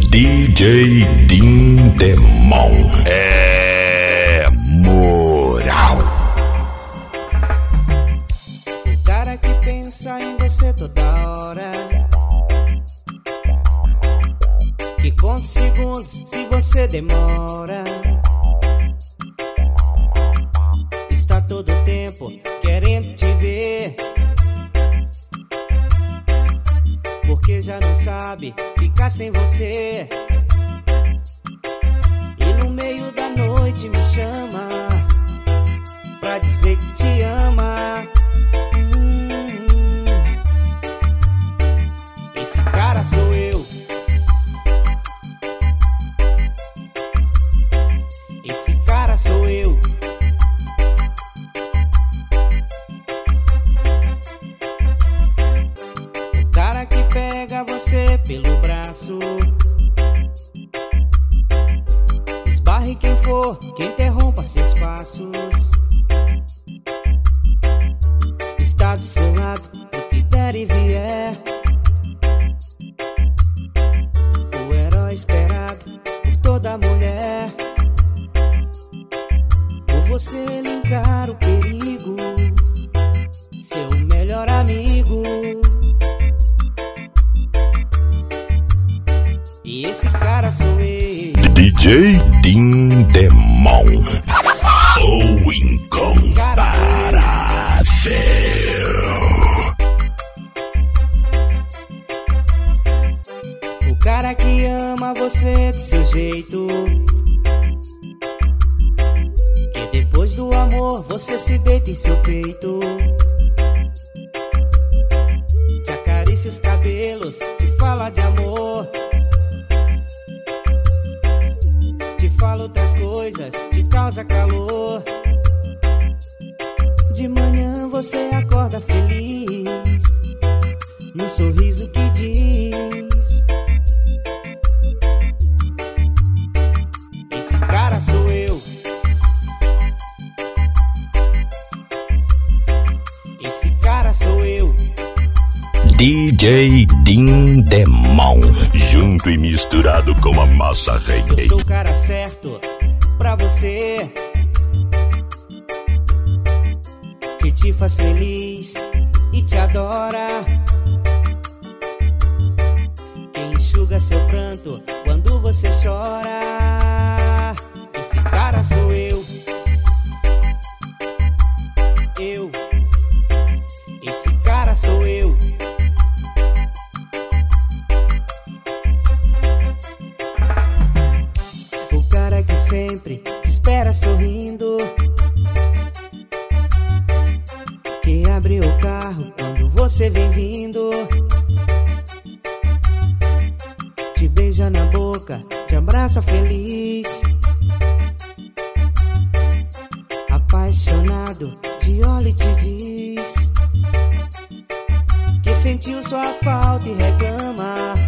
DJ Dindemon é moral. O cara que pensa em você toda hora, que conta segundos se você demora, está todo tempo querendo te ver, porque já não sabe ficar sem você. E no meio da noite me chama pra dizer que te ama. Esse cara sou eu. Esse cara sou eu. O cara que pega você pelo braço, esbarre quem for, que interrompa seus passos, está do seu lado, o que der e vier, o herói esperado por toda mulher. Por você ele encara o perigo, seu melhor amigo. E esse cara sou eu. DJ Dindemon, o incomparável. O cara que ama você do seu jeito, que depois do amor você se deita em seu peito, te acaricia os cabelos, te fala de amor, te fala outras coisas, te causa calor. De manhã você acorda feliz, num sorriso que diz: esse cara sou eu. Esse cara sou eu. DJ Dindemon, junto e misturado com a massa reggae. Eu sou o cara certo pra você, que te faz feliz e te adora, quem enxuga seu pranto quando você chora. Esse cara sou eu. Eu. Esse cara sou eu. O cara que sempre te espera sorrindo, que abre o carro quando você vem vindo, te beija na boca, te abraça feliz, apaixonado, te olha e te diz que sentiu sua falta e reclama.